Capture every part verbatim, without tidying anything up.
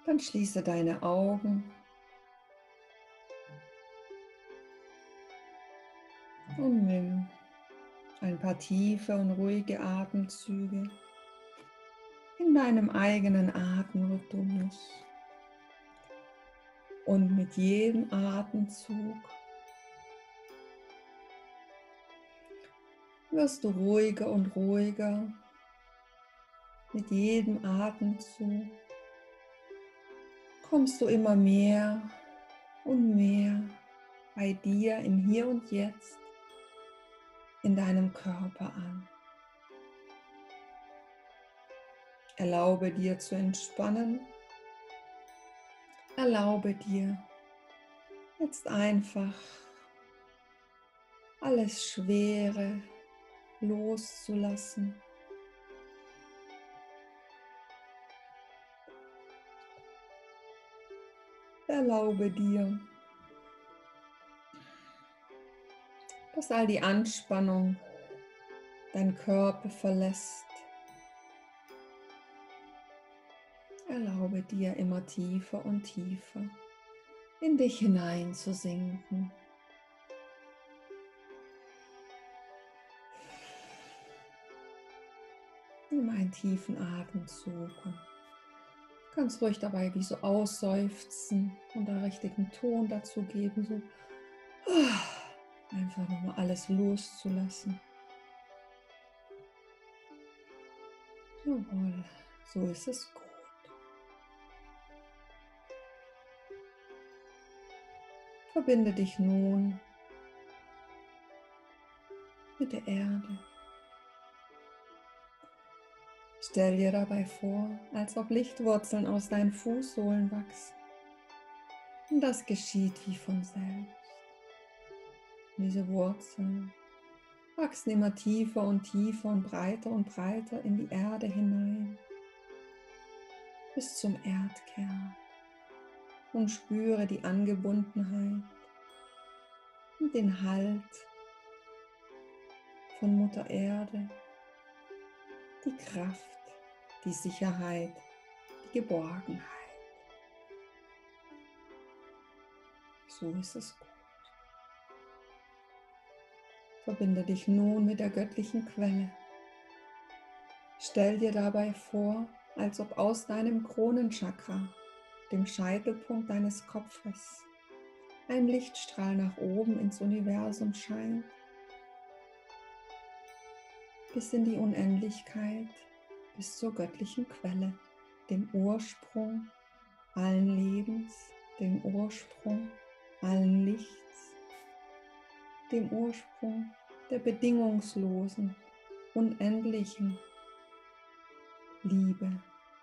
Dann schließe deine Augen und nimm ein paar tiefe und ruhige Atemzüge in deinem eigenen Atemrhythmus. Und mit jedem Atemzug wirst du ruhiger und ruhiger. Mit jedem Atemzug kommst du immer mehr und mehr bei dir im Hier und Jetzt in deinem Körper an. Erlaube dir zu entspannen. Erlaube dir jetzt einfach alles Schwere loszulassen. Erlaube dir, dass all die Anspannung deinen Körper verlässt. Erlaube dir immer tiefer und tiefer in dich hineinzusinken. Nimm einen tiefen Atemzug und ganz ruhig dabei wie so ausseufzen und den richtigen Ton dazu geben, so einfach nochmal alles loszulassen. Jawohl, so ist es gut. Verbinde dich nun mit der Erde. Stell dir dabei vor, als ob Lichtwurzeln aus deinen Fußsohlen wachsen. Und das geschieht wie von selbst. Diese Wurzeln wachsen immer tiefer und tiefer und breiter und breiter in die Erde hinein, bis zum Erdkern. Und spüre die Angebundenheit und den Halt von Mutter Erde, die Kraft, die Sicherheit, die Geborgenheit. So ist es gut. Verbinde dich nun mit der göttlichen Quelle. Stell dir dabei vor, als ob aus deinem Kronenchakra, dem Scheitelpunkt deines Kopfes, ein Lichtstrahl nach oben ins Universum scheint, bis in die Unendlichkeit, bis zur göttlichen Quelle, dem Ursprung allen Lebens, dem Ursprung allen Lichts, dem Ursprung der bedingungslosen, unendlichen Liebe.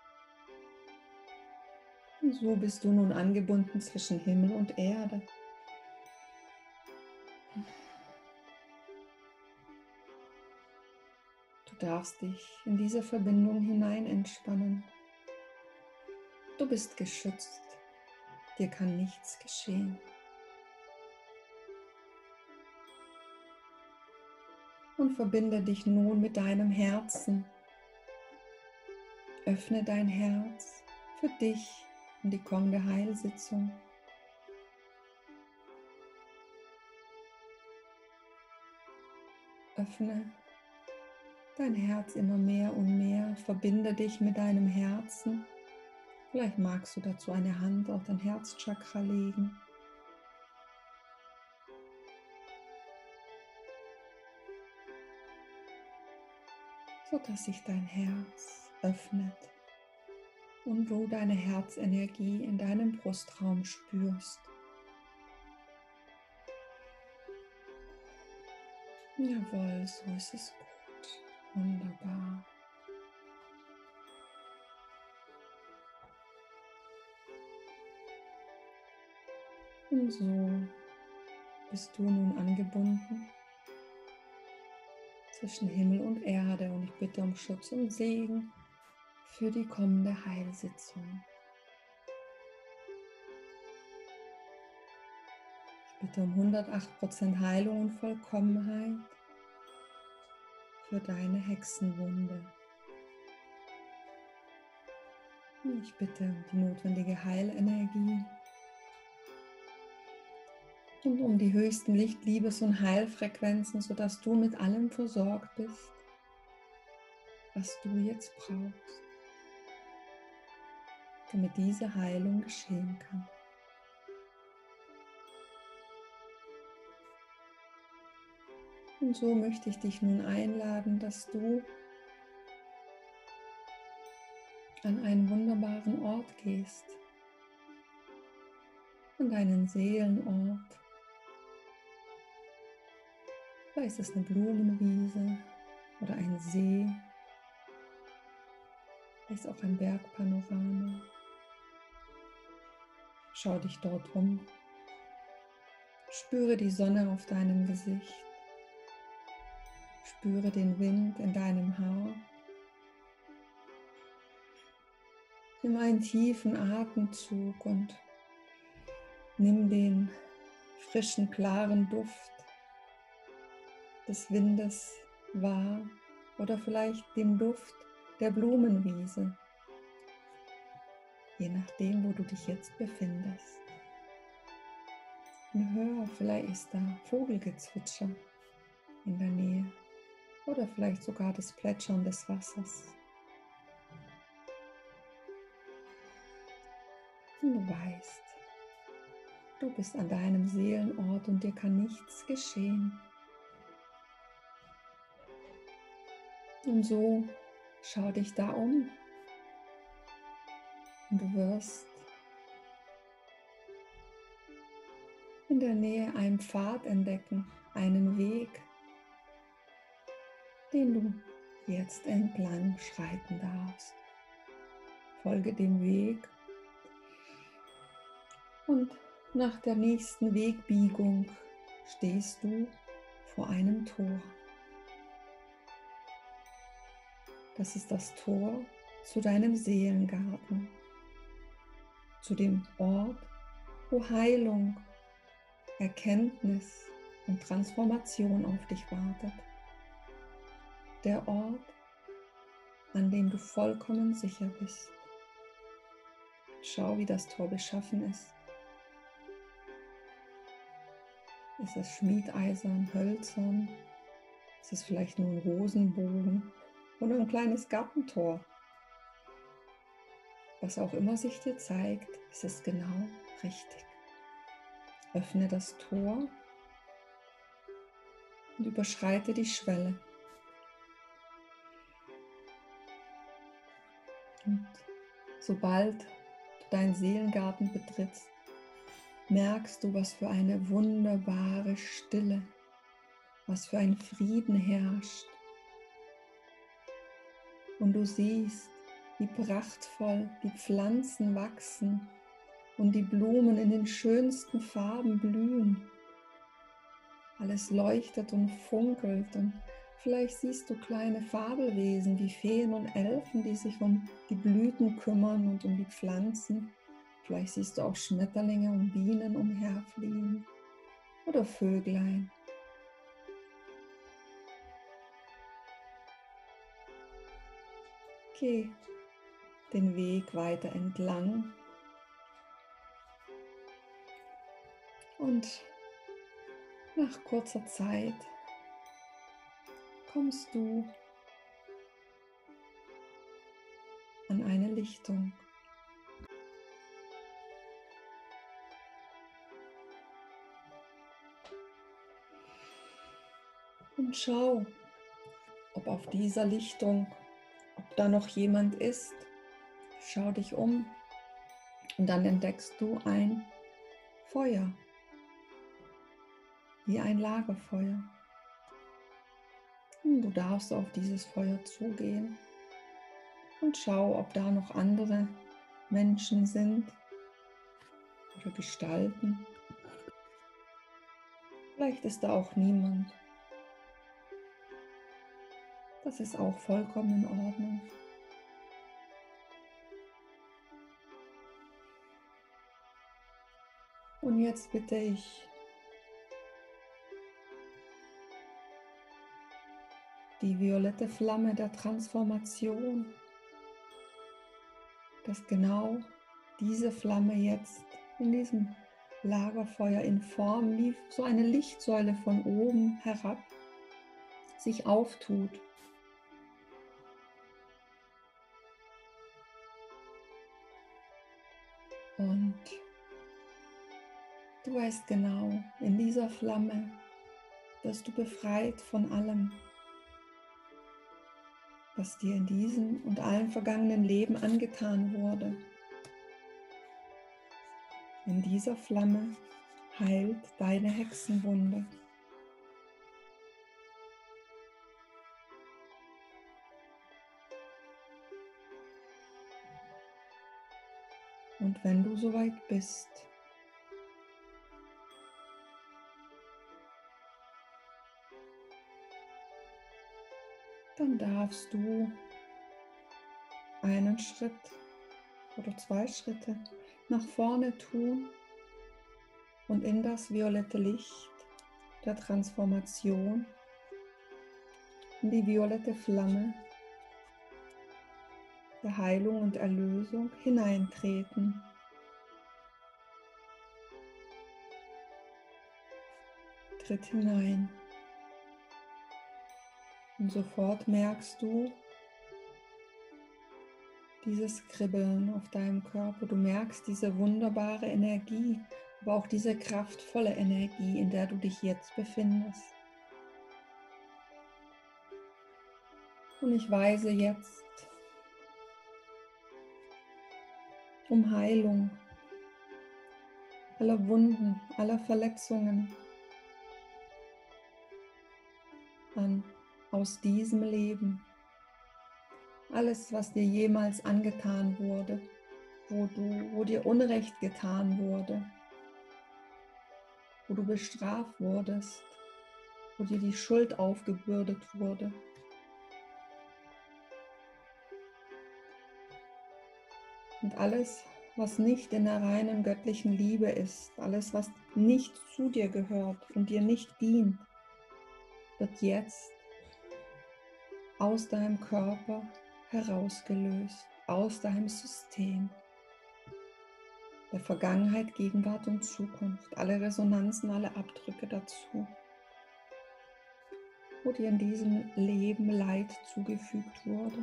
Und so bist du nun angebunden zwischen Himmel und Erde. Du darfst dich in diese Verbindung hinein entspannen. Du bist geschützt. Dir kann nichts geschehen. Und verbinde dich nun mit deinem Herzen. Öffne dein Herz für dich und die kommende Heilsitzung. Öffne dein Herz immer mehr und mehr. Verbinde dich mit deinem Herzen. Vielleicht magst du dazu eine Hand auf dein Herzchakra legen. So dass sich dein Herz öffnet und du deine Herzenergie in deinem Brustraum spürst. Jawohl, so ist es gut. Wunderbar. Und so bist du nun angebunden zwischen Himmel und Erde und ich bitte um Schutz und Segen für die kommende Heilsitzung. Ich bitte um hundertacht Prozent Heilung und Vollkommenheit für deine Hexenwunde. Ich bitte um die notwendige Heilenergie und um die höchsten Licht-, Liebes- und Heilfrequenzen, sodass du mit allem versorgt bist, was du jetzt brauchst, damit diese Heilung geschehen kann. Und so möchte ich dich nun einladen, dass du an einen wunderbaren Ort gehst, an deinen Seelenort. Vielleicht ist es eine Blumenwiese oder ein See, vielleicht auch ein Bergpanorama. Schau dich dort um, spüre die Sonne auf deinem Gesicht, spüre den Wind in deinem Haar. Nimm einen tiefen Atemzug und nimm den frischen, klaren Duft des Windes wahr oder vielleicht den Duft der Blumenwiese, je nachdem, wo du dich jetzt befindest. Und hör, vielleicht ist da Vogelgezwitscher in der Nähe oder vielleicht sogar das Plätschern des Wassers. Und du weißt, du bist an deinem Seelenort und dir kann nichts geschehen. Und so schau dich da um und du wirst in der Nähe einen Pfad entdecken, einen Weg, den du jetzt entlang schreiten darfst. Folge dem Weg und nach der nächsten Wegbiegung stehst du vor einem Tor. Das ist das Tor zu deinem Seelengarten, zu dem Ort, wo Heilung, Erkenntnis und Transformation auf dich wartet. Der Ort, an dem du vollkommen sicher bist. Schau, wie das Tor beschaffen ist. Ist es schmiedeisern, hölzern? Ist es vielleicht nur ein Rosenbogen oder ein kleines Gartentor? Was auch immer sich dir zeigt, ist es genau richtig. Öffne das Tor und überschreite die Schwelle. Und sobald du deinen Seelengarten betrittst, merkst du, was für eine wunderbare Stille, was für ein Frieden herrscht. Und du siehst, wie prachtvoll die Pflanzen wachsen und die Blumen in den schönsten Farben blühen. Alles leuchtet und funkelt und vielleicht siehst du kleine Fabelwesen wie Feen und Elfen, die sich um die Blüten kümmern und um die Pflanzen. Vielleicht siehst du auch Schmetterlinge und Bienen umherfliegen oder Vöglein. Geh den Weg weiter entlang und nach kurzer Zeit kommst du an eine Lichtung. Und schau, ob auf dieser Lichtung, ob da noch jemand ist. Schau dich um und dann entdeckst du ein Feuer, wie ein Lagerfeuer. Und du darfst auf dieses Feuer zugehen und schau, ob da noch andere Menschen sind oder Gestalten. Vielleicht ist da auch niemand. Das ist auch vollkommen in Ordnung. Und jetzt bitte ich die violette Flamme der Transformation, dass genau diese Flamme jetzt in diesem Lagerfeuer in Form wie so eine Lichtsäule von oben herab sich auftut. Und du weißt genau, in dieser Flamme wirst du befreit von allem, was dir in diesem und allen vergangenen Leben angetan wurde. In dieser Flamme heilt deine Hexenwunde. Und wenn du soweit bist, dann darfst du einen Schritt oder zwei Schritte nach vorne tun und in das violette Licht der Transformation, in die violette Flamme der Heilung und Erlösung hineintreten. Tritt hinein. Und sofort merkst du dieses Kribbeln auf deinem Körper. Du merkst diese wunderbare Energie, aber auch diese kraftvolle Energie, in der du dich jetzt befindest. Und ich weise jetzt um Heilung aller Wunden, aller Verletzungen an aus diesem Leben. Alles, was dir jemals angetan wurde, wo, du, wo dir Unrecht getan wurde, wo du bestraft wurdest, wo dir die Schuld aufgebürdet wurde. Und alles, was nicht in der reinen göttlichen Liebe ist, alles, was nicht zu dir gehört und dir nicht dient, wird jetzt aus deinem Körper herausgelöst, aus deinem System. Der Vergangenheit, Gegenwart und Zukunft, alle Resonanzen, alle Abdrücke dazu, wo dir in diesem Leben Leid zugefügt wurde,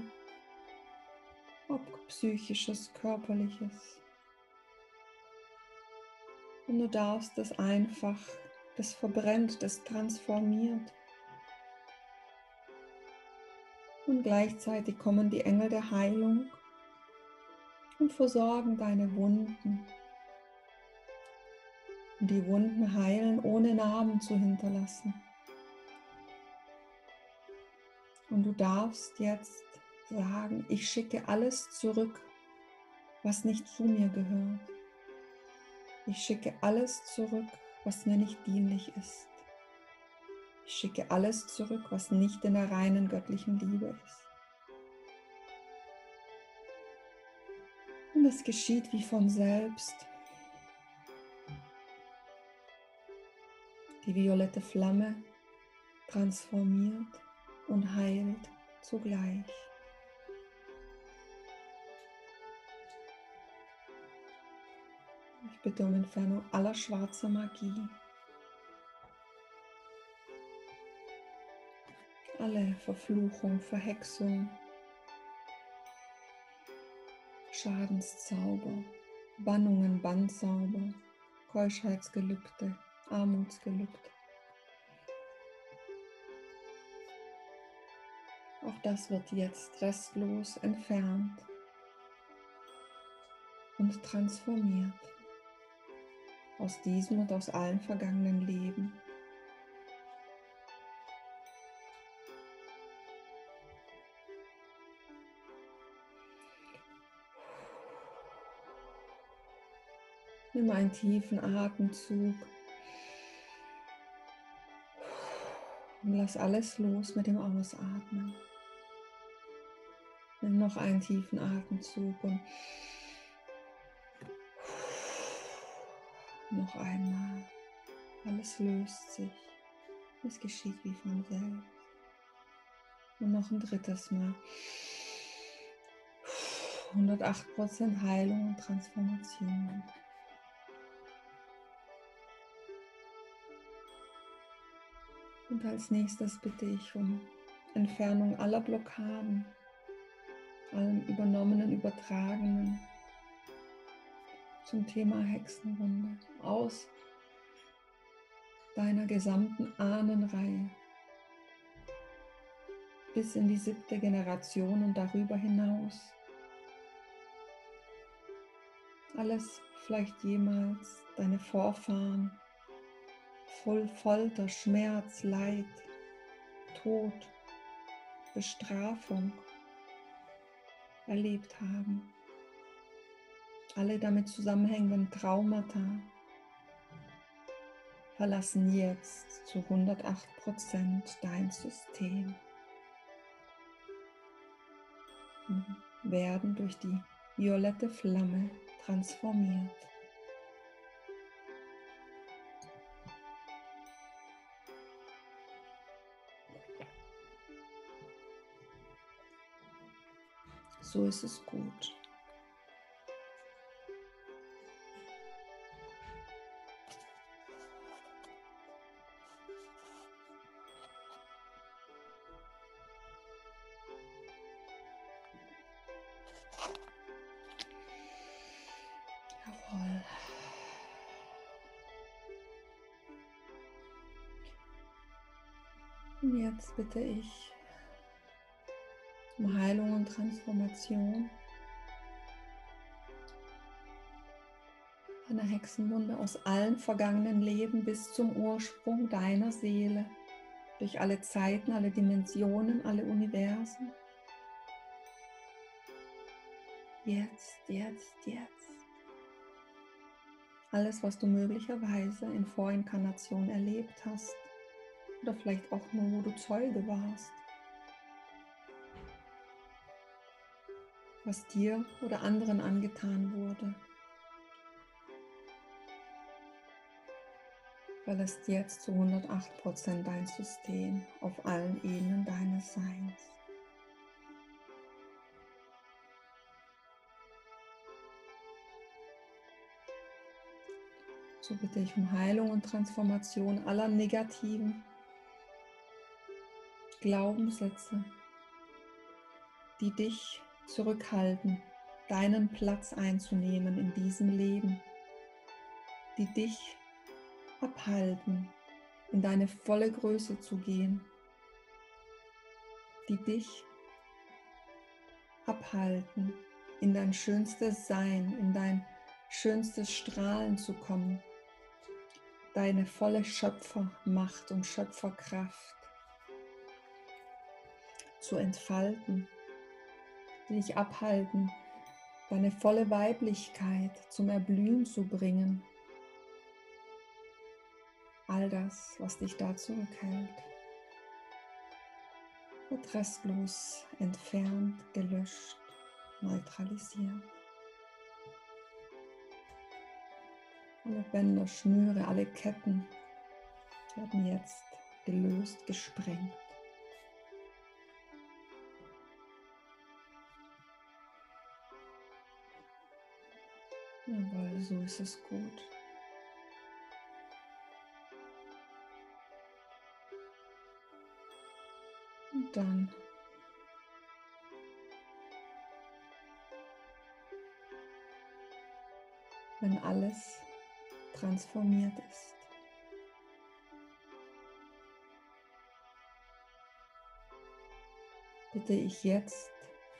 ob psychisches, körperliches. Und du darfst das einfach, das verbrennt, das transformiert. Und gleichzeitig kommen die Engel der Heilung und versorgen deine Wunden. Und die Wunden heilen, ohne Narben zu hinterlassen. Und du darfst jetzt sagen, ich schicke alles zurück, was nicht zu mir gehört. Ich schicke alles zurück, was mir nicht dienlich ist. Ich schicke alles zurück, was nicht in der reinen göttlichen Liebe ist. Und es geschieht wie von selbst. Die violette Flamme transformiert und heilt zugleich. Ich bitte um Entfernung aller schwarzer Magie. Alle Verfluchung, Verhexung, Schadenszauber, Bannungen, Bandzauber, Keuschheitsgelübde, Armutsgelübde. Auch das wird jetzt restlos entfernt und transformiert aus diesem und aus allen vergangenen Leben. Nimm einen tiefen Atemzug und lass alles los mit dem Ausatmen. Nimm noch einen tiefen Atemzug und noch einmal. Alles löst sich. Es geschieht wie von selbst. Und noch ein drittes Mal. hundertacht Prozent Heilung und Transformation. Und als nächstes bitte ich um Entfernung aller Blockaden, allem Übernommenen, Übertragenen zum Thema Hexenwunde aus deiner gesamten Ahnenreihe bis in die siebte Generation und darüber hinaus. Alles vielleicht jemals deine Vorfahren voll Folter, Schmerz, Leid, Tod, Bestrafung erlebt haben. Alle damit zusammenhängenden Traumata verlassen jetzt zu hundertacht Prozent dein System und werden durch die violette Flamme transformiert. So ist es gut. Jawohl. Und jetzt bitte ich um Heilung und Transformation einer Hexenwunde aus allen vergangenen Leben bis zum Ursprung deiner Seele, durch alle Zeiten, alle Dimensionen, alle Universen. Jetzt, jetzt, jetzt. Alles, was du möglicherweise in Vorinkarnation erlebt hast oder vielleicht auch nur, wo du Zeuge warst, was dir oder anderen angetan wurde, verlässt jetzt zu hundertacht Prozent dein System auf allen Ebenen deines Seins. So bitte ich um Heilung und Transformation aller negativen Glaubenssätze, die dich zurückhalten, deinen Platz einzunehmen in diesem Leben, die dich abhalten, in deine volle Größe zu gehen, die dich abhalten, in dein schönstes Sein, in dein schönstes Strahlen zu kommen, deine volle Schöpfermacht und Schöpferkraft zu entfalten, die dich abhalten, deine volle Weiblichkeit zum Erblühen zu bringen. All das, was dich da zurückhält, wird restlos entfernt, gelöscht, neutralisiert. Alle Bänder, Schnüre, alle Ketten werden jetzt gelöst, gesprengt. Jawohl, so ist es gut. Und dann wenn alles transformiert ist, bitte ich jetzt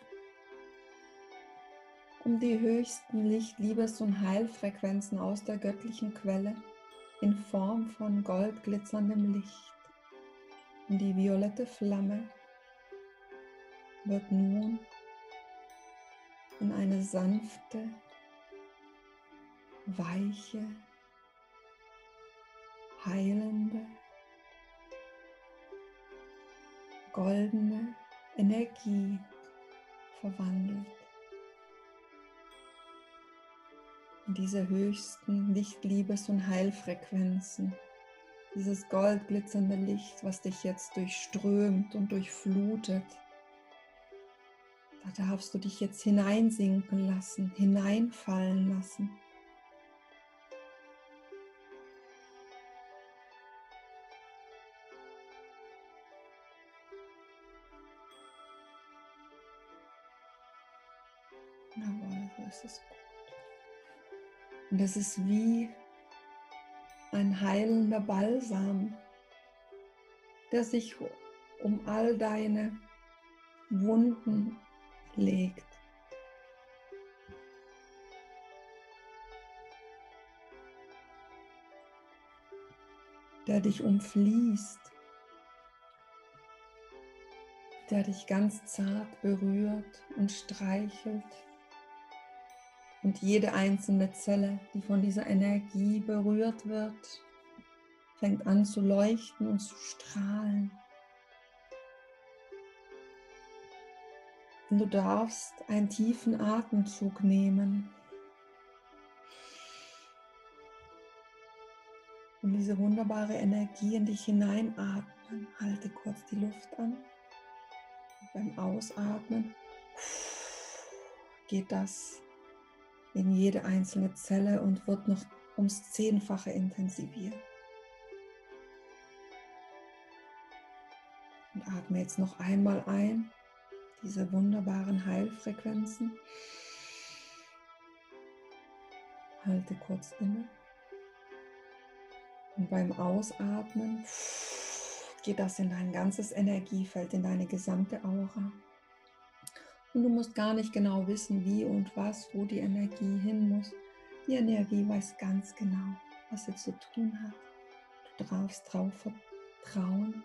um die höchsten Licht-, Liebes- und Heilfrequenzen aus der göttlichen Quelle in Form von goldglitzerndem Licht. Und die violette Flamme wird nun in eine sanfte, weiche, heilende, goldene Energie verwandelt. In diese höchsten Licht-, Liebes- und Heilfrequenzen, dieses goldglitzernde Licht, was dich jetzt durchströmt und durchflutet, Da darfst du dich jetzt hineinsinken lassen, hineinfallen lassen. Jawohl, so ist es gut. Und es ist wie ein heilender Balsam, der sich um all deine Wunden legt. Der dich umfließt, der dich ganz zart berührt und streichelt. Und jede einzelne Zelle, die von dieser Energie berührt wird, fängt an zu leuchten und zu strahlen. Und du darfst einen tiefen Atemzug nehmen und diese wunderbare Energie in dich hineinatmen. Halte kurz die Luft an. Und beim Ausatmen geht das in jede einzelne Zelle und wird noch ums Zehnfache intensiviert. Und atme jetzt noch einmal ein, diese wunderbaren Heilfrequenzen. Halte kurz inne. Und beim Ausatmen geht das in dein ganzes Energiefeld, in deine gesamte Aura. Und du musst gar nicht genau wissen, wie und was, wo die Energie hin muss. Die Energie weiß ganz genau, was sie zu tun hat. Du darfst darauf vertrauen,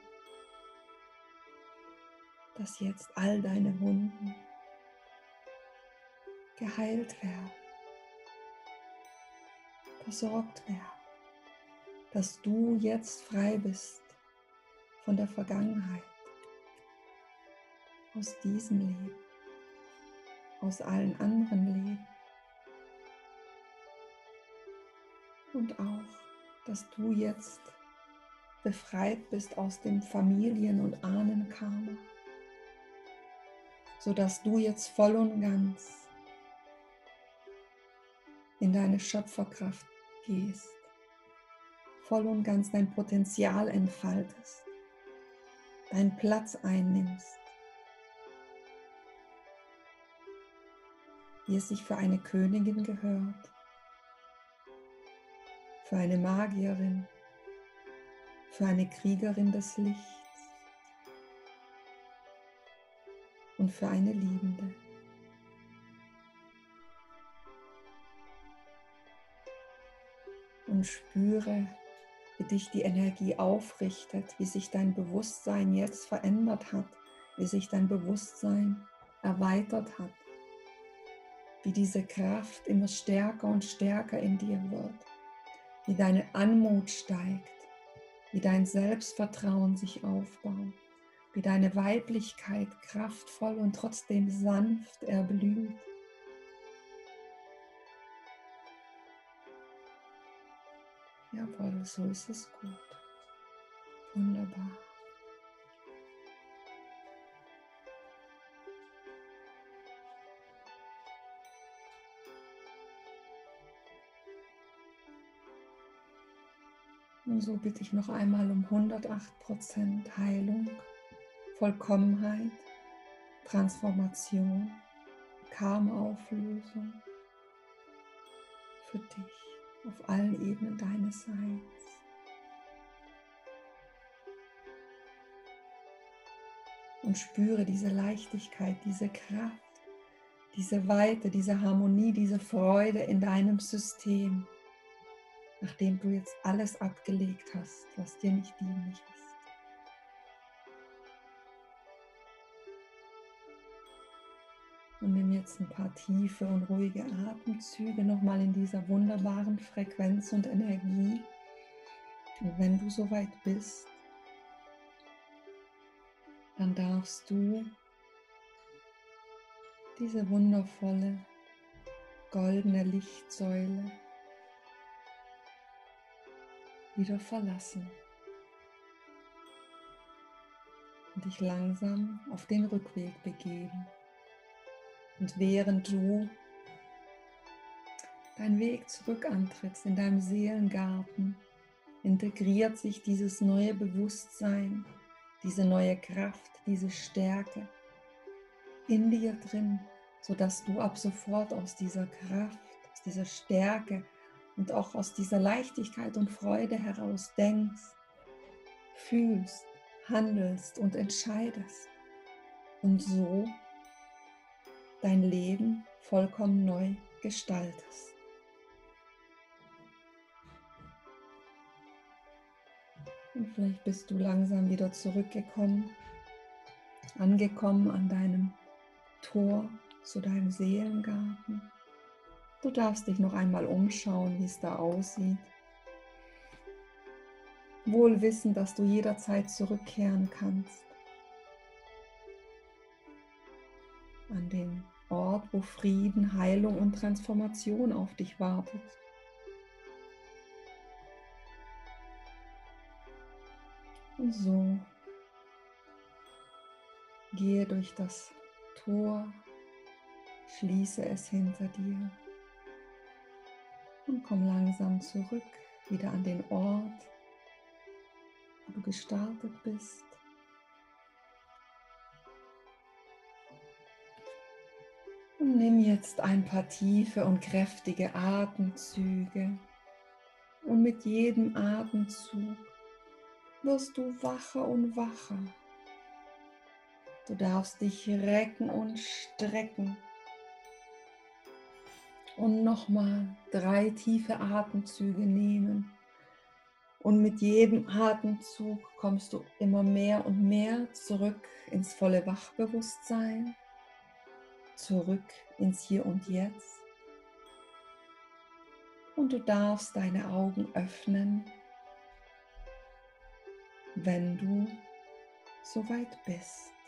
dass jetzt all deine Wunden geheilt werden, versorgt werden, dass du jetzt frei bist von der Vergangenheit, aus diesem Leben, aus allen anderen Leben und auch, dass du jetzt befreit bist aus dem Familien- und Ahnenkarma, sodass du jetzt voll und ganz in deine Schöpferkraft gehst, voll und ganz dein Potenzial entfaltest, deinen Platz einnimmst, wie es sich für eine Königin gehört, für eine Magierin, für eine Kriegerin des Lichts und für eine Liebende. Und spüre, wie dich die Energie aufrichtet, wie sich dein Bewusstsein jetzt verändert hat, wie sich dein Bewusstsein erweitert hat, wie diese Kraft immer stärker und stärker in dir wird, wie deine Anmut steigt, wie dein Selbstvertrauen sich aufbaut, wie deine Weiblichkeit kraftvoll und trotzdem sanft erblüht. Jawohl, so ist es gut. Wunderbar. Und so bitte ich noch einmal um hundertacht Prozent Heilung, Vollkommenheit, Transformation, Karma-Auflösung für dich auf allen Ebenen deines Seins. Und spüre diese Leichtigkeit, diese Kraft, diese Weite, diese Harmonie, diese Freude in deinem System, nachdem du jetzt alles abgelegt hast, was dir nicht dienlich ist. Und nimm jetzt ein paar tiefe und ruhige Atemzüge nochmal in dieser wunderbaren Frequenz und Energie. Und wenn du soweit bist, dann darfst du diese wundervolle goldene Lichtsäule wieder verlassen und dich langsam auf den Rückweg begeben. Und während du deinen Weg zurück antrittst in deinem Seelengarten, integriert sich dieses neue Bewusstsein, diese neue Kraft, diese Stärke in dir drin, sodass du ab sofort aus dieser Kraft, aus dieser Stärke und auch aus dieser Leichtigkeit und Freude heraus denkst, fühlst, handelst und entscheidest und so dein Leben vollkommen neu gestaltest. Und vielleicht bist du langsam wieder zurückgekommen, angekommen an deinem Tor zu deinem Seelengarten. Du darfst dich noch einmal umschauen, wie es da aussieht. Wohl wissend, dass du jederzeit zurückkehren kannst. An den Ort, wo Frieden, Heilung und Transformation auf dich wartet. Und so gehe durch das Tor, schließe es hinter dir und komm langsam zurück, wieder an den Ort, wo du gestartet bist. Und nimm jetzt ein paar tiefe und kräftige Atemzüge. Und mit jedem Atemzug wirst du wacher und wacher. Du darfst dich recken und strecken. Und nochmal drei tiefe Atemzüge nehmen. Und mit jedem Atemzug kommst du immer mehr und mehr zurück ins volle Wachbewusstsein, zurück ins Hier und Jetzt. Und du darfst deine Augen öffnen, wenn du soweit bist.